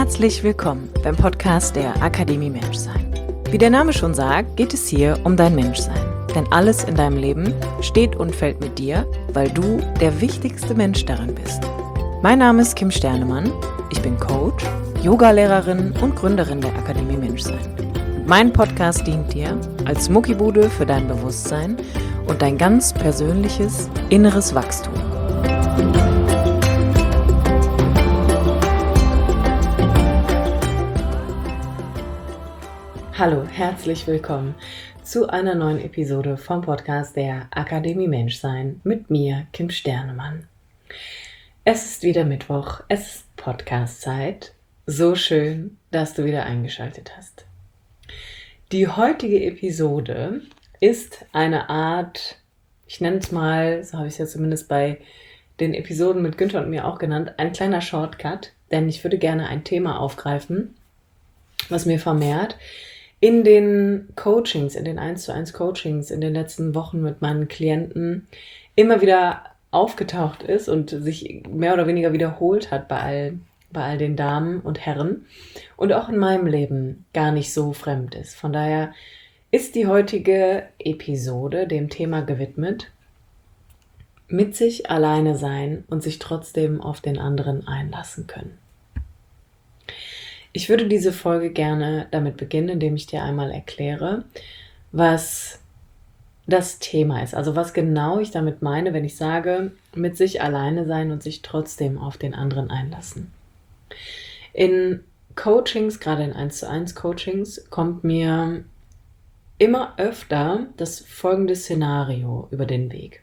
Herzlich willkommen beim Podcast der Akademie Menschsein. Wie der Name schon sagt, geht es hier um dein Menschsein. Denn alles in deinem Leben steht und fällt mit dir, weil du der wichtigste Mensch darin bist. Mein Name ist Kim Sternemann, ich bin Coach, Yogalehrerin und Gründerin der Akademie Menschsein. Und mein Podcast dient dir als Muckibude für dein Bewusstsein und dein ganz persönliches inneres Wachstum. Hallo, herzlich willkommen zu einer neuen Episode vom Podcast der Akademie Menschsein mit mir, Kim Sternemann. Es ist wieder Mittwoch, es ist Podcast-Zeit. So schön, dass du wieder eingeschaltet hast. Die heutige Episode ist eine Art, ich nenne es mal, so habe ich es ja zumindest bei den Episoden mit Günther und mir auch genannt, ein kleiner Shortcut, denn ich würde gerne ein Thema aufgreifen, was mir vermehrt in den Coachings, in den 1:1 Coachings in den letzten Wochen mit meinen Klienten immer wieder aufgetaucht ist und sich mehr oder weniger wiederholt hat bei all den Damen und Herren und auch in meinem Leben gar nicht so fremd ist. Von daher ist die heutige Episode dem Thema gewidmet, mit sich alleine sein und sich trotzdem auf den anderen einlassen können. Ich würde diese Folge gerne damit beginnen, indem ich dir einmal erkläre, was das Thema ist. Also was genau ich damit meine, wenn ich sage, mit sich alleine sein und sich trotzdem auf den anderen einlassen. In Coachings, gerade in 1:1 Coachings, kommt mir immer öfter das folgende Szenario über den Weg.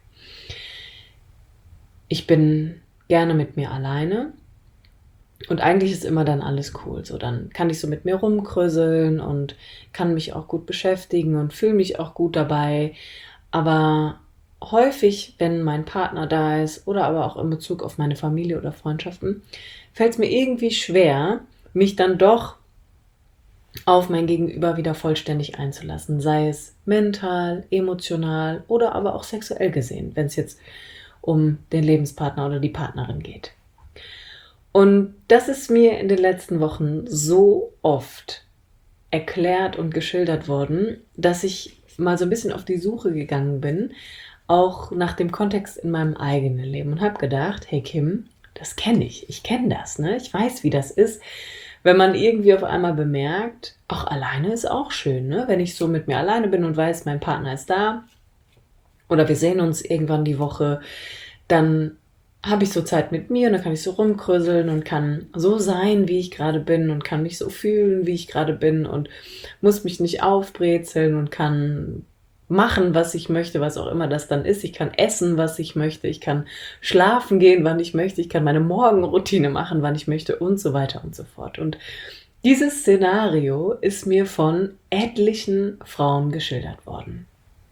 Ich bin gerne mit mir alleine. Und eigentlich ist immer dann alles cool. So, dann kann ich so mit mir rumkröseln und kann mich auch gut beschäftigen und fühle mich auch gut dabei. Aber häufig, wenn mein Partner da ist oder aber auch in Bezug auf meine Familie oder Freundschaften, fällt es mir irgendwie schwer, mich dann doch auf mein Gegenüber wieder vollständig einzulassen. Sei es mental, emotional oder aber auch sexuell gesehen, wenn es jetzt um den Lebenspartner oder die Partnerin geht. Und das ist mir in den letzten Wochen so oft erklärt und geschildert worden, dass ich mal so ein bisschen auf die Suche gegangen bin, auch nach dem Kontext in meinem eigenen Leben und habe gedacht, hey Kim, das kenne ich. Ich kenne das, ne? Ich weiß, wie das ist, wenn man irgendwie auf einmal bemerkt, ach, alleine ist auch schön, ne? Wenn ich so mit mir alleine bin und weiß, mein Partner ist da oder wir sehen uns irgendwann die Woche, dann habe ich so Zeit mit mir und dann kann ich so rumkröseln und kann so sein, wie ich gerade bin und kann mich so fühlen, wie ich gerade bin und muss mich nicht aufbrezeln und kann machen, was ich möchte, was auch immer das dann ist. Ich kann essen, was ich möchte, ich kann schlafen gehen, wann ich möchte, ich kann meine Morgenroutine machen, wann ich möchte und so weiter und so fort. Und dieses Szenario ist mir von etlichen Frauen geschildert worden.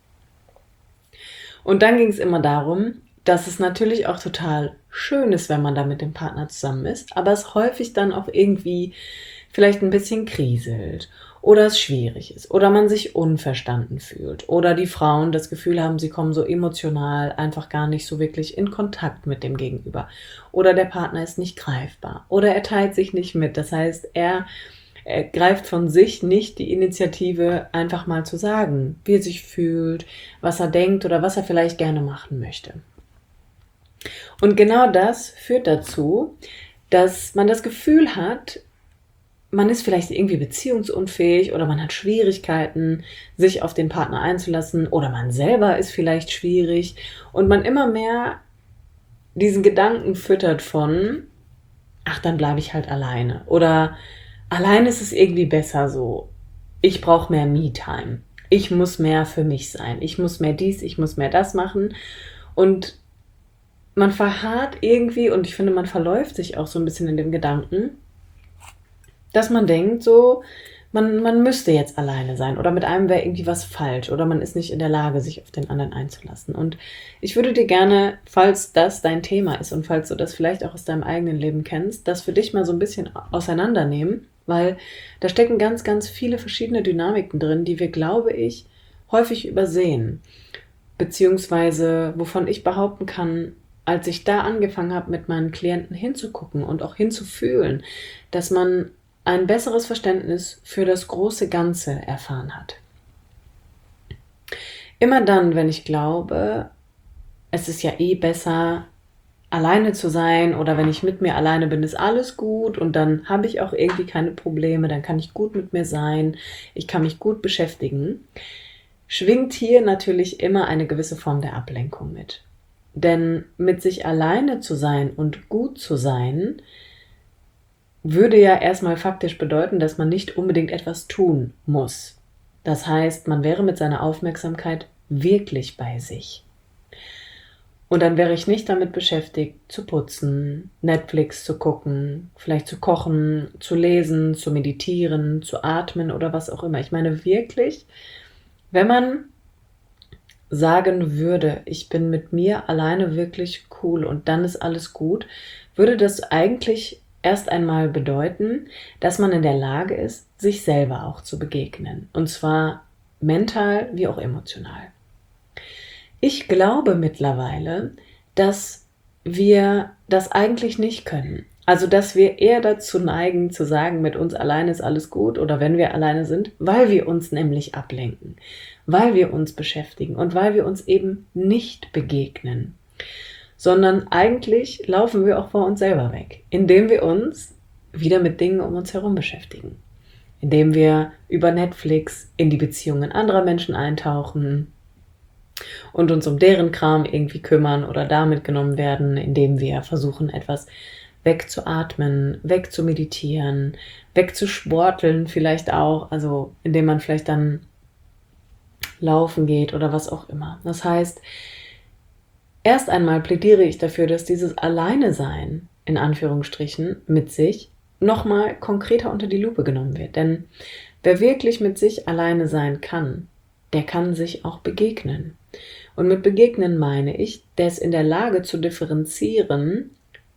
Und dann ging es immer darum, dass es natürlich auch total schön ist, wenn man da mit dem Partner zusammen ist, aber es häufig dann auch irgendwie vielleicht ein bisschen kriselt oder es schwierig ist oder man sich unverstanden fühlt oder die Frauen das Gefühl haben, sie kommen so emotional einfach gar nicht so wirklich in Kontakt mit dem Gegenüber oder der Partner ist nicht greifbar oder er teilt sich nicht mit. Das heißt, er greift von sich nicht die Initiative, einfach mal zu sagen, wie er sich fühlt, was er denkt oder was er vielleicht gerne machen möchte. Und genau das führt dazu, dass man das Gefühl hat, man ist vielleicht irgendwie beziehungsunfähig oder man hat Schwierigkeiten, sich auf den Partner einzulassen oder man selber ist vielleicht schwierig und man immer mehr diesen Gedanken füttert von, ach, dann bleibe ich halt alleine oder alleine ist es irgendwie besser so, ich brauche mehr Me-Time, ich muss mehr für mich sein, ich muss mehr dies, ich muss mehr das machen und man verharrt irgendwie und ich finde, man verläuft sich auch so ein bisschen in dem Gedanken, dass man denkt so, man müsste jetzt alleine sein oder mit einem wäre irgendwie was falsch oder man ist nicht in der Lage, sich auf den anderen einzulassen. Und ich würde dir gerne, falls das dein Thema ist und falls du das vielleicht auch aus deinem eigenen Leben kennst, das für dich mal so ein bisschen auseinandernehmen, weil da stecken ganz, ganz viele verschiedene Dynamiken drin, die wir, glaube ich, häufig übersehen. Beziehungsweise, wovon ich behaupten kann, als ich da angefangen habe, mit meinen Klienten hinzugucken und auch hinzufühlen, dass man ein besseres Verständnis für das große Ganze erfahren hat. Immer dann, wenn ich glaube, es ist ja besser, alleine zu sein, oder wenn ich mit mir alleine bin, ist alles gut und dann habe ich auch irgendwie keine Probleme, dann kann ich gut mit mir sein, ich kann mich gut beschäftigen, schwingt hier natürlich immer eine gewisse Form der Ablenkung mit. Denn mit sich alleine zu sein und gut zu sein, würde ja erstmal faktisch bedeuten, dass man nicht unbedingt etwas tun muss. Das heißt, man wäre mit seiner Aufmerksamkeit wirklich bei sich. Und dann wäre ich nicht damit beschäftigt, zu putzen, Netflix zu gucken, vielleicht zu kochen, zu lesen, zu meditieren, zu atmen oder was auch immer. Ich meine wirklich, wenn man sagen würde, ich bin mit mir alleine wirklich cool und dann ist alles gut, würde das eigentlich erst einmal bedeuten, dass man in der Lage ist, sich selber auch zu begegnen. Und zwar mental wie auch emotional. Ich glaube mittlerweile, dass wir das eigentlich nicht können. Also, dass wir eher dazu neigen, zu sagen, mit uns alleine ist alles gut oder wenn wir alleine sind, weil wir uns nämlich ablenken, weil wir uns beschäftigen und weil wir uns eben nicht begegnen. Sondern eigentlich laufen wir auch vor uns selber weg, indem wir uns wieder mit Dingen um uns herum beschäftigen. Indem wir über Netflix in die Beziehungen anderer Menschen eintauchen und uns um deren Kram irgendwie kümmern oder da mitgenommen werden, indem wir versuchen, etwas wegzuatmen, wegzumeditieren, wegzusporteln vielleicht auch, also indem man vielleicht dann laufen geht oder was auch immer. Das heißt, erst einmal plädiere ich dafür, dass dieses Alleine-Sein, in Anführungsstrichen, mit sich nochmal konkreter unter die Lupe genommen wird. Denn wer wirklich mit sich alleine sein kann, der kann sich auch begegnen. Und mit begegnen meine ich, der ist in der Lage zu differenzieren,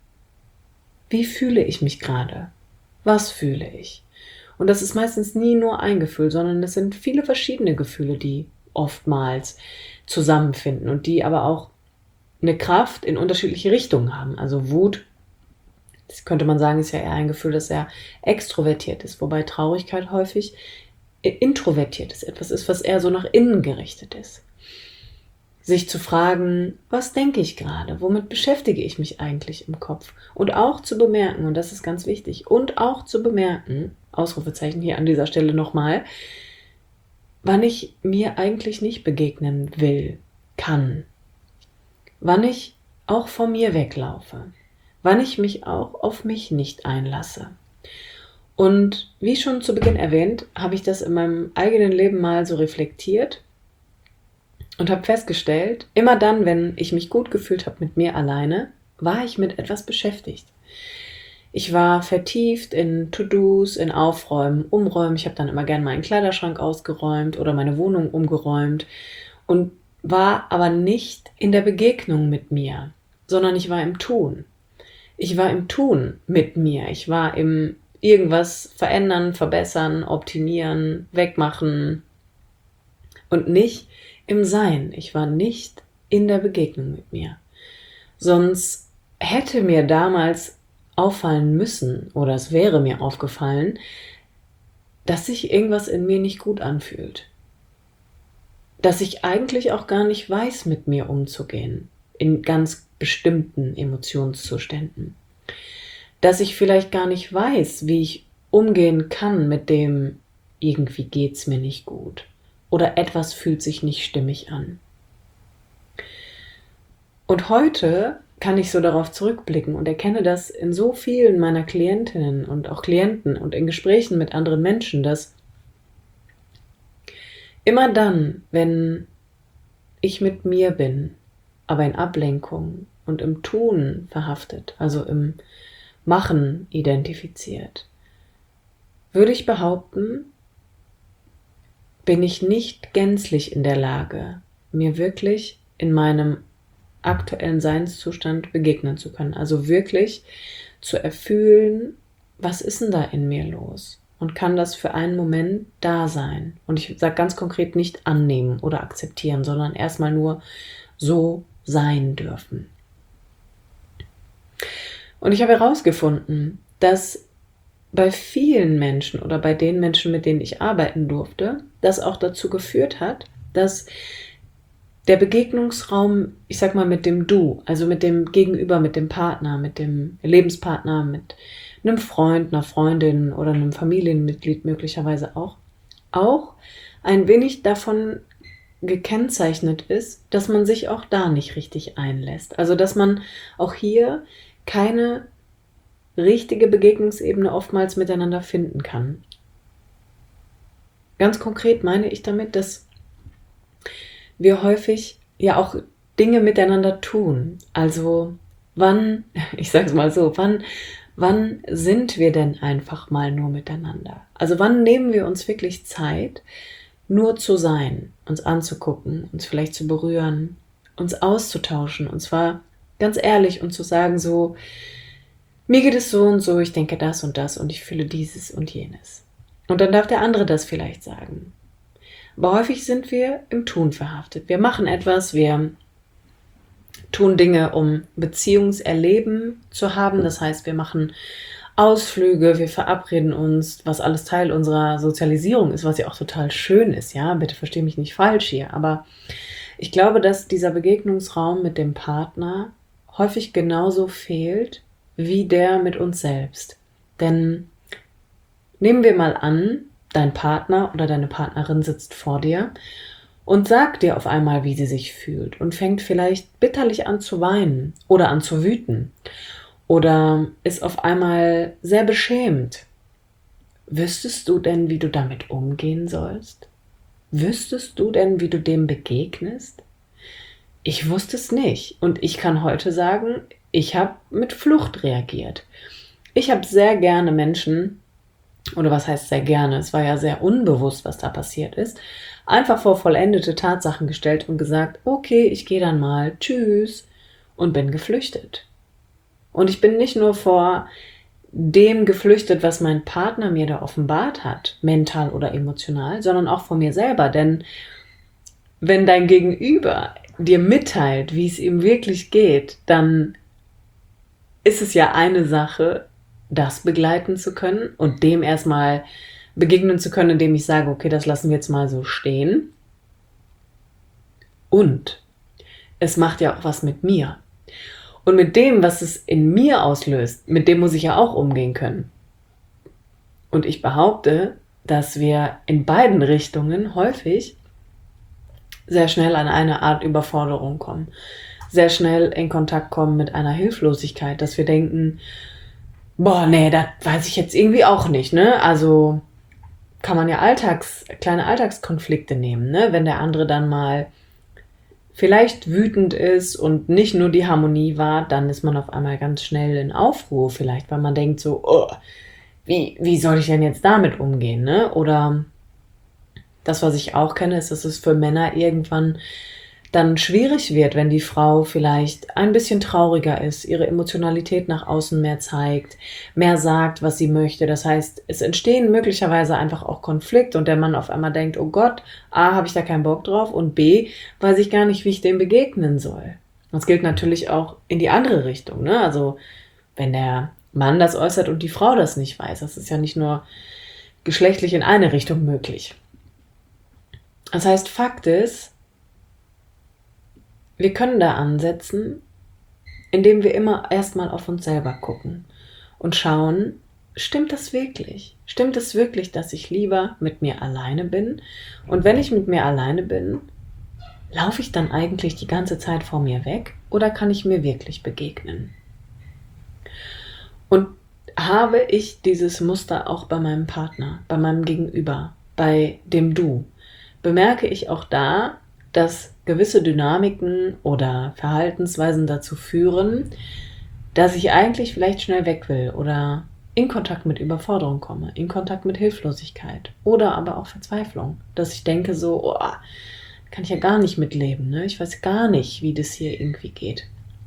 wie fühle ich mich gerade? Was fühle ich? Und das ist meistens nie nur ein Gefühl, sondern es sind viele verschiedene Gefühle, die oftmals zusammenfinden und die aber auch eine Kraft in unterschiedliche Richtungen haben. Also Wut, das könnte man sagen, ist ja eher ein Gefühl, das sehr extrovertiert ist, wobei Traurigkeit häufig introvertiert ist, etwas ist, was eher so nach innen gerichtet ist. Sich zu fragen, was denke ich gerade, womit beschäftige ich mich eigentlich im Kopf? Und auch zu bemerken, und das ist ganz wichtig, und auch zu bemerken, Ausrufezeichen hier an dieser Stelle nochmal, wann ich mir eigentlich nicht begegnen will, kann. Wann ich auch von mir weglaufe. Wann ich mich auch auf mich nicht einlasse. Und wie schon zu Beginn erwähnt, habe ich das in meinem eigenen Leben mal so reflektiert und habe festgestellt, immer dann, wenn ich mich gut gefühlt habe mit mir alleine, war ich mit etwas beschäftigt. Ich war vertieft in To-Dos, in Aufräumen, Umräumen. Ich habe dann immer gerne meinen Kleiderschrank ausgeräumt oder meine Wohnung umgeräumt und war aber nicht in der Begegnung mit mir, sondern ich war im Tun. Ich war im Tun mit mir. Ich war im irgendwas verändern, verbessern, optimieren, wegmachen und nicht im Sein. Ich war nicht in der Begegnung mit mir. Sonst hätte mir damals auffallen müssen, oder es wäre mir aufgefallen, dass sich irgendwas in mir nicht gut anfühlt. Dass ich eigentlich auch gar nicht weiß, mit mir umzugehen, in ganz bestimmten Emotionszuständen. Dass ich vielleicht gar nicht weiß, wie ich umgehen kann mit dem, irgendwie geht's mir nicht gut. Oder etwas fühlt sich nicht stimmig an. Und heute kann ich so darauf zurückblicken und erkenne das in so vielen meiner Klientinnen und auch Klienten und in Gesprächen mit anderen Menschen, dass immer dann, wenn ich mit mir bin, aber in Ablenkung und im Tun verhaftet, also im Machen identifiziert, würde ich behaupten, bin ich nicht gänzlich in der Lage, mir wirklich in meinem aktuellen Seinszustand begegnen zu können. Also wirklich zu erfühlen, was ist denn da in mir los? Und kann das für einen Moment da sein? Und ich sage ganz konkret nicht annehmen oder akzeptieren, sondern erstmal nur so sein dürfen. Und ich habe herausgefunden, dass bei vielen Menschen oder bei den Menschen, mit denen ich arbeiten durfte, das auch dazu geführt hat, dass der Begegnungsraum, ich sag mal mit dem Du, also mit dem Gegenüber, mit dem Partner, mit dem Lebenspartner, mit einem Freund, einer Freundin oder einem Familienmitglied möglicherweise auch ein wenig davon gekennzeichnet ist, dass man sich auch da nicht richtig einlässt. Also dass man auch hier keine richtige Begegnungsebene oftmals miteinander finden kann. Ganz konkret meine ich damit, dass wir häufig ja auch Dinge miteinander tun. Also ich sage es mal so, wann sind wir denn einfach mal nur miteinander? Also wann nehmen wir uns wirklich Zeit, nur zu sein, uns anzugucken, uns vielleicht zu berühren, uns auszutauschen, und zwar ganz ehrlich und zu sagen so, mir geht es so und so, ich denke das und ich fühle dieses und jenes. Und dann darf der andere das vielleicht sagen. Aber häufig sind wir im Tun verhaftet. Wir machen etwas, wir tun Dinge, um Beziehungserleben zu haben. Das heißt, wir machen Ausflüge, wir verabreden uns, was alles Teil unserer Sozialisierung ist, was ja auch total schön ist, ja, bitte versteh mich nicht falsch hier, aber ich glaube, dass dieser Begegnungsraum mit dem Partner häufig genauso fehlt, wie der mit uns selbst. Denn nehmen wir mal an, dein Partner oder deine Partnerin sitzt vor dir und sagt dir auf einmal, wie sie sich fühlt und fängt vielleicht bitterlich an zu weinen oder an zu wüten. Oder ist auf einmal sehr beschämt. Wüsstest du denn, wie du damit umgehen sollst? Wüsstest du denn, wie du dem begegnest? Ich wusste es nicht. Und ich kann heute sagen, ich habe mit Flucht reagiert. Ich habe sehr gerne Menschen, oder was heißt sehr gerne, es war ja sehr unbewusst, was da passiert ist, einfach vor vollendete Tatsachen gestellt und gesagt, okay, ich gehe dann mal, tschüss, und bin geflüchtet. Und ich bin nicht nur vor dem geflüchtet, was mein Partner mir da offenbart hat, mental oder emotional, sondern auch vor mir selber. Denn wenn dein Gegenüber dir mitteilt, wie es ihm wirklich geht, dann ist es ja eine Sache, das begleiten zu können und dem erstmal begegnen zu können, indem ich sage, okay, das lassen wir jetzt mal so stehen. Und es macht ja auch was mit mir. Und mit dem, was es in mir auslöst, mit dem muss ich ja auch umgehen können. Und ich behaupte, dass wir in beiden Richtungen häufig sehr schnell an eine Art Überforderung kommen. Sehr schnell in Kontakt kommen mit einer Hilflosigkeit, dass wir denken, boah, nee, das weiß ich jetzt irgendwie auch nicht, ne? Also kann man ja kleine Alltagskonflikte nehmen, ne? Wenn der andere dann mal vielleicht wütend ist und nicht nur die Harmonie war, dann ist man auf einmal ganz schnell in Aufruhr vielleicht, weil man denkt so, oh, wie soll ich denn jetzt damit umgehen, ne? Oder das, was ich auch kenne, ist, dass es für Männer irgendwann dann schwierig wird, wenn die Frau vielleicht ein bisschen trauriger ist, ihre Emotionalität nach außen mehr zeigt, mehr sagt, was sie möchte. Das heißt, es entstehen möglicherweise einfach auch Konflikte und der Mann auf einmal denkt, oh Gott, A, habe ich da keinen Bock drauf und B, weiß ich gar nicht, wie ich dem begegnen soll. Das gilt natürlich auch in die andere Richtung, ne? Also, wenn der Mann das äußert und die Frau das nicht weiß, das ist ja nicht nur geschlechtlich in eine Richtung möglich. Das heißt, Fakt ist, wir können da ansetzen, indem wir immer erstmal auf uns selber gucken und schauen, stimmt das wirklich? Stimmt es wirklich, dass ich lieber mit mir alleine bin? Und wenn ich mit mir alleine bin, laufe ich dann eigentlich die ganze Zeit vor mir weg oder kann ich mir wirklich begegnen? Und habe ich dieses Muster auch bei meinem Partner, bei meinem Gegenüber, bei dem Du? Bemerke ich auch da, dass gewisse Dynamiken oder Verhaltensweisen dazu führen, dass ich eigentlich vielleicht schnell weg will oder in Kontakt mit Überforderung komme, in Kontakt mit Hilflosigkeit oder aber auch Verzweiflung, dass ich denke so, oh, kann ich ja gar nicht mitleben, ne? Ich weiß gar nicht, wie das hier irgendwie geht.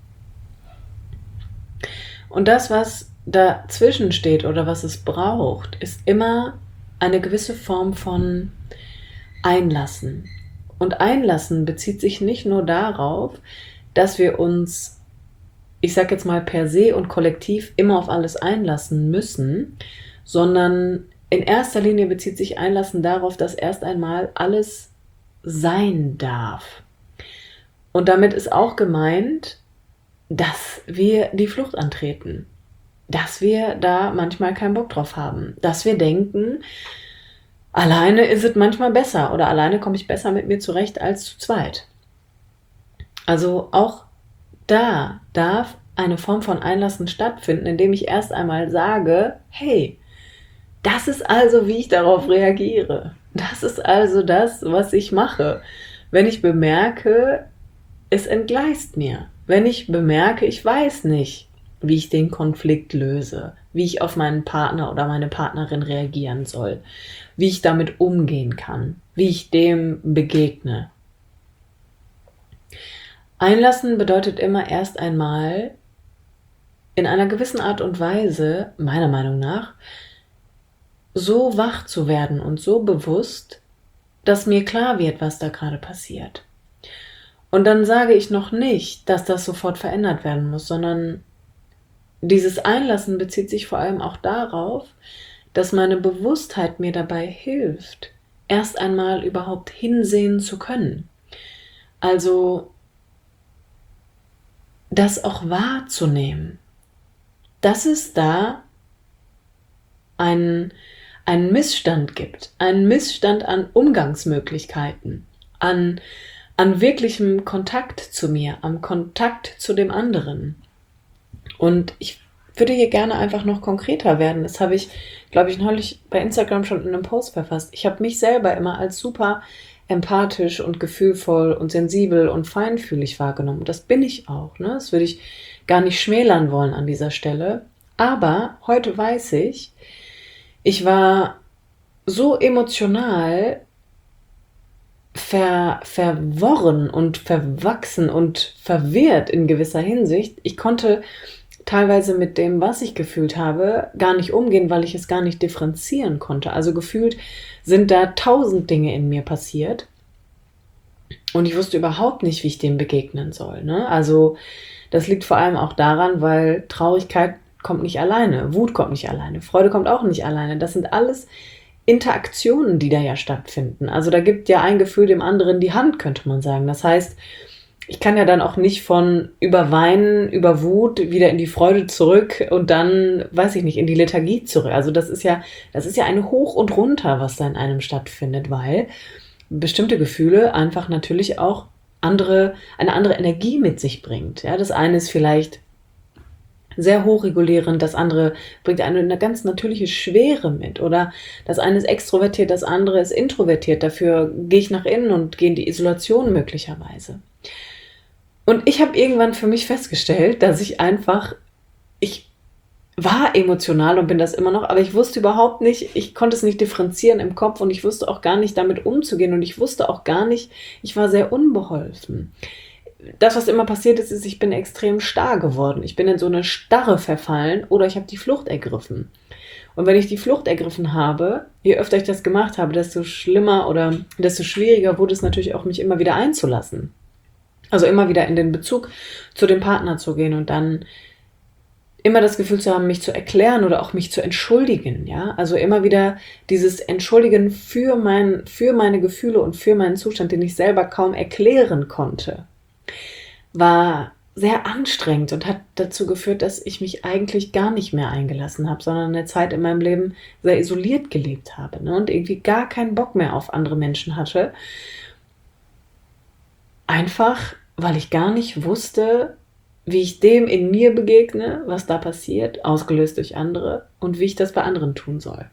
Und das, was dazwischen steht oder was es braucht, ist immer eine gewisse Form von Einlassen. Und Einlassen bezieht sich nicht nur darauf, dass wir uns, ich sage jetzt mal per se und kollektiv, immer auf alles einlassen müssen, sondern in erster Linie bezieht sich Einlassen darauf, dass erst einmal alles sein darf. Und damit ist auch gemeint, dass wir die Flucht antreten, dass wir da manchmal keinen Bock drauf haben, dass wir denken, alleine ist es manchmal besser oder alleine komme ich besser mit mir zurecht als zu zweit. Also auch da darf eine Form von Einlassen stattfinden, indem ich erst einmal sage, hey, das ist also, wie ich darauf reagiere. Das ist also das, was ich mache. Wenn ich bemerke, es entgleist mir. Wenn ich bemerke, ich weiß nicht, wie ich den Konflikt löse, wie ich auf meinen Partner oder meine Partnerin reagieren soll, wie ich damit umgehen kann, wie ich dem begegne. Einlassen bedeutet immer erst einmal in einer gewissen Art und Weise, meiner Meinung nach, so wach zu werden und so bewusst, dass mir klar wird, was da gerade passiert. Und dann sage ich noch nicht, dass das sofort verändert werden muss, sondern dieses Einlassen bezieht sich vor allem auch darauf, dass meine Bewusstheit mir dabei hilft, erst einmal überhaupt hinsehen zu können. Also das auch wahrzunehmen, dass es da einen Missstand gibt, einen Missstand an Umgangsmöglichkeiten, an wirklichem Kontakt zu mir, am Kontakt zu dem anderen. Und ich würde hier gerne einfach noch konkreter werden. Das habe ich, glaube ich, neulich bei Instagram schon in einem Post verfasst. Ich habe mich selber immer als super empathisch und gefühlvoll und sensibel und feinfühlig wahrgenommen. Das bin ich auch, ne? Das würde ich gar nicht schmälern wollen an dieser Stelle. Aber heute weiß ich, ich war so emotional verworren und verwachsen und verwirrt in gewisser Hinsicht. Ich konnte teilweise mit dem, was ich gefühlt habe, gar nicht umgehen, weil ich es gar nicht differenzieren konnte. Also gefühlt sind da 1000 Dinge in mir passiert und ich wusste überhaupt nicht, wie ich dem begegnen soll, ne? Also das liegt vor allem auch daran, weil Traurigkeit kommt nicht alleine, Wut kommt nicht alleine, Freude kommt auch nicht alleine. Das sind alles Interaktionen, die da ja stattfinden. Also da gibt ja ein Gefühl dem anderen die Hand, könnte man sagen. Das heißt, ich kann ja dann auch nicht von über Weinen, über Wut wieder in die Freude zurück und dann, weiß ich nicht, in die Lethargie zurück. Also das ist ja eine Hoch und Runter, was da in einem stattfindet, weil bestimmte Gefühle einfach natürlich auch eine andere Energie mit sich bringt. Ja, das eine ist vielleicht sehr hochregulierend, das andere bringt eine ganz natürliche Schwere mit. Oder das eine ist extrovertiert, das andere ist introvertiert. Dafür gehe ich nach innen und gehe in die Isolation möglicherweise. Und ich habe irgendwann für mich festgestellt, dass ich war emotional und bin das immer noch, aber ich wusste überhaupt nicht, ich konnte es nicht differenzieren im Kopf und ich wusste auch gar nicht damit umzugehen und ich wusste auch gar nicht, ich war sehr unbeholfen. Das, was immer passiert ist, ich bin extrem starr geworden. Ich bin in so eine Starre verfallen oder ich habe die Flucht ergriffen. Und wenn ich die Flucht ergriffen habe, je öfter ich das gemacht habe, desto schlimmer oder desto schwieriger wurde es natürlich auch, mich immer wieder einzulassen. Also immer wieder in den Bezug zu dem Partner zu gehen und dann immer das Gefühl zu haben, mich zu erklären oder auch mich zu entschuldigen, ja, also immer wieder dieses Entschuldigen für meine Gefühle und für meinen Zustand, den ich selber kaum erklären konnte, war sehr anstrengend und hat dazu geführt, dass ich mich eigentlich gar nicht mehr eingelassen habe, sondern eine Zeit in meinem Leben sehr isoliert gelebt habe, ne, und irgendwie gar keinen Bock mehr auf andere Menschen hatte, einfach, weil ich gar nicht wusste, wie ich dem in mir begegne, was da passiert, ausgelöst durch andere und wie ich das bei anderen tun soll.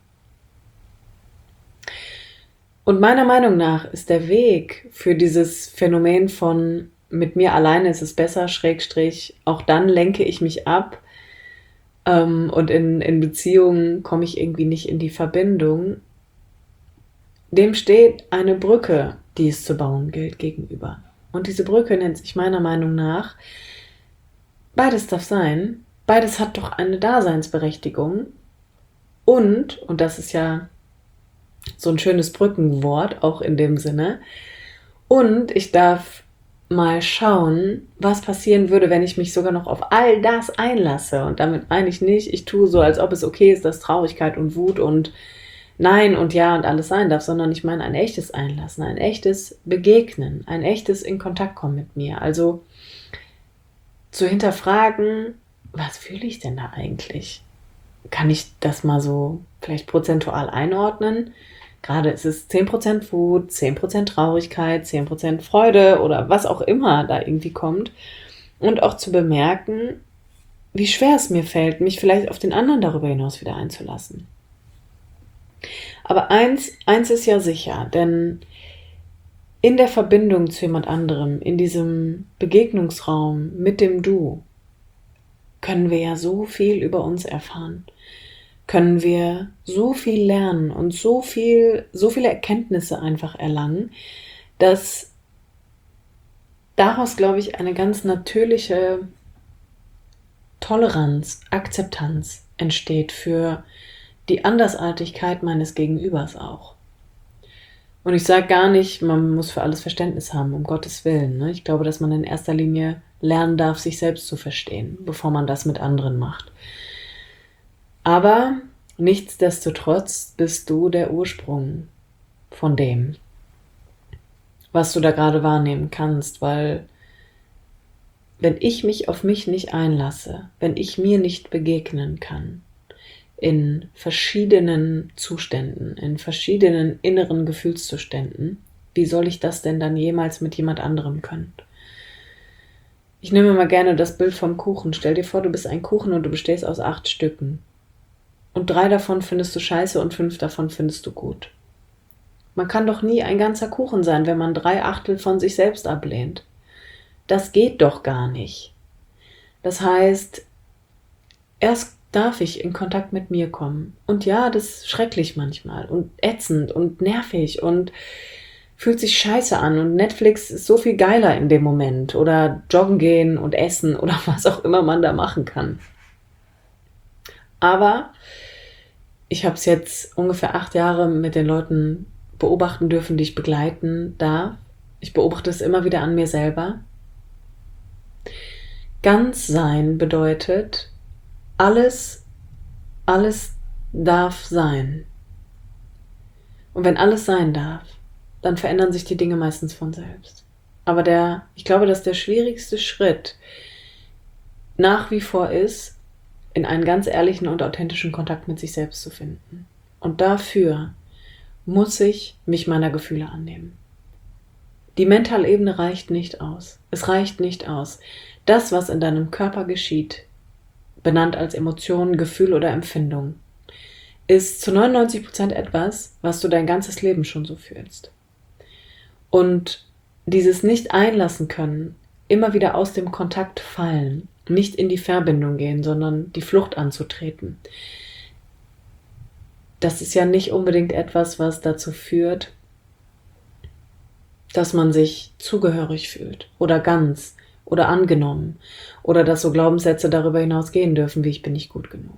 Und meiner Meinung nach ist der Weg für dieses Phänomen von mit mir alleine ist es besser, / auch dann lenke ich mich ab und in Beziehungen komme ich irgendwie nicht in die Verbindung, dem steht eine Brücke, die es zu bauen gilt, gegenüber. Und diese Brücke nennt sich meiner Meinung nach beides darf sein, beides hat doch eine Daseinsberechtigung und das ist ja so ein schönes Brückenwort, auch in dem Sinne, und ich darf mal schauen, was passieren würde, wenn ich mich sogar noch auf all das einlasse. Und damit meine ich nicht, ich tue so, als ob es okay ist, dass Traurigkeit und Wut und Nein und Ja und alles sein darf, sondern ich meine ein echtes Einlassen, ein echtes Begegnen, ein echtes in Kontakt kommen mit mir. Also zu hinterfragen, was fühle ich denn da eigentlich? Kann ich das mal so vielleicht prozentual einordnen? Gerade ist es 10% Wut, 10% Traurigkeit, 10% Freude oder was auch immer da irgendwie kommt. Und auch zu bemerken, wie schwer es mir fällt, mich vielleicht auf den anderen darüber hinaus wieder einzulassen. Aber eins ist ja sicher, denn in der Verbindung zu jemand anderem, in diesem Begegnungsraum mit dem Du, können wir ja so viel über uns erfahren. Können wir so viel lernen und so viele Erkenntnisse einfach erlangen, dass daraus, glaube ich, eine ganz natürliche Toleranz, Akzeptanz entsteht für die Andersartigkeit meines Gegenübers auch. Und ich sage gar nicht, man muss für alles Verständnis haben, um Gottes Willen. Ne? Ich glaube, dass man in erster Linie lernen darf, sich selbst zu verstehen, bevor man das mit anderen macht. Aber nichtsdestotrotz bist du der Ursprung von dem, was du da gerade wahrnehmen kannst, weil wenn ich mich auf mich nicht einlasse, wenn ich mir nicht begegnen kann, in verschiedenen Zuständen, in verschiedenen inneren Gefühlszuständen, wie soll ich das denn dann jemals mit jemand anderem können? Ich nehme mal gerne das Bild vom Kuchen. Stell dir vor, du bist ein Kuchen und du bestehst aus 8 Stücken. Und 3 davon findest du scheiße und 5 davon findest du gut. Man kann doch nie ein ganzer Kuchen sein, wenn man 3/8 von sich selbst ablehnt. Das geht doch gar nicht. Das heißt, erst darf ich in Kontakt mit mir kommen. Und ja, das ist schrecklich manchmal und ätzend und nervig und fühlt sich scheiße an und Netflix ist so viel geiler in dem Moment oder joggen gehen und essen oder was auch immer man da machen kann. Aber ich habe es jetzt ungefähr 8 Jahre mit den Leuten beobachten dürfen, die ich begleiten darf. Ich beobachte es immer wieder an mir selber. Ganz sein bedeutet, alles darf sein. Und wenn alles sein darf, dann verändern sich die Dinge meistens von selbst. Aber ich glaube, dass der schwierigste Schritt nach wie vor ist, in einen ganz ehrlichen und authentischen Kontakt mit sich selbst zu finden. Und dafür muss ich mich meiner Gefühle annehmen. Die mentale Ebene reicht nicht aus. Es reicht nicht aus. Das, was in deinem Körper geschieht, benannt als Emotion, Gefühl oder Empfindung, ist zu 99% etwas, was du dein ganzes Leben schon so fühlst. Und dieses nicht einlassen können, immer wieder aus dem Kontakt fallen, nicht in die Verbindung gehen, sondern die Flucht anzutreten, das ist ja nicht unbedingt etwas, was dazu führt, dass man sich zugehörig fühlt oder ganz oder angenommen oder dass so Glaubenssätze darüber hinaus gehen dürfen, wie ich bin nicht gut genug.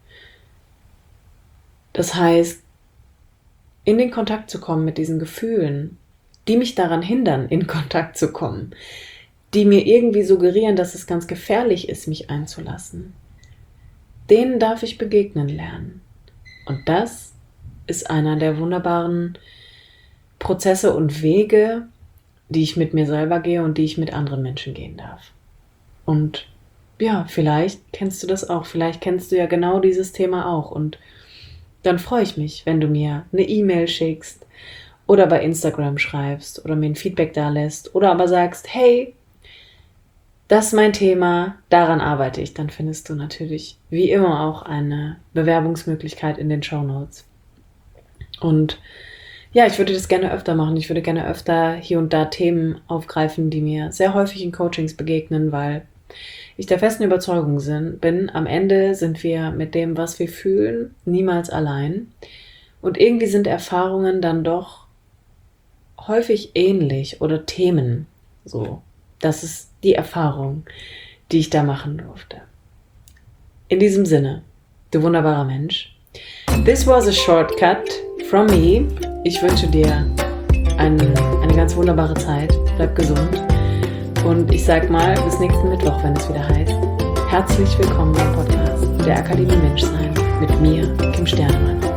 Das heißt, in den Kontakt zu kommen mit diesen Gefühlen, die mich daran hindern, in Kontakt zu kommen, die mir irgendwie suggerieren, dass es ganz gefährlich ist, mich einzulassen, denen darf ich begegnen lernen. Und das ist einer der wunderbaren Prozesse und Wege, die ich mit mir selber gehe und die ich mit anderen Menschen gehen darf. Und ja, vielleicht kennst du das auch, vielleicht kennst du ja genau dieses Thema auch und dann freue ich mich, wenn du mir eine E-Mail schickst oder bei Instagram schreibst oder mir ein Feedback da lässt oder aber sagst, hey, das ist mein Thema, daran arbeite ich. Dann findest du natürlich wie immer auch eine Bewerbungsmöglichkeit in den Shownotes. Und ja, ich würde das gerne öfter machen. Ich würde gerne öfter hier und da Themen aufgreifen, die mir sehr häufig in Coachings begegnen, weil ich der festen Überzeugung bin, am Ende sind wir mit dem, was wir fühlen, niemals allein. Und irgendwie sind Erfahrungen dann doch häufig ähnlich oder Themen. So, das ist die Erfahrung, die ich da machen durfte. In diesem Sinne, du wunderbarer Mensch. This was a shortcut from me. Ich wünsche dir eine ganz wunderbare Zeit. Bleib gesund. Und ich sag mal, bis nächsten Mittwoch, wenn es wieder heißt, herzlich willkommen beim Podcast der Akademie Menschsein mit mir, Kim Sternemann.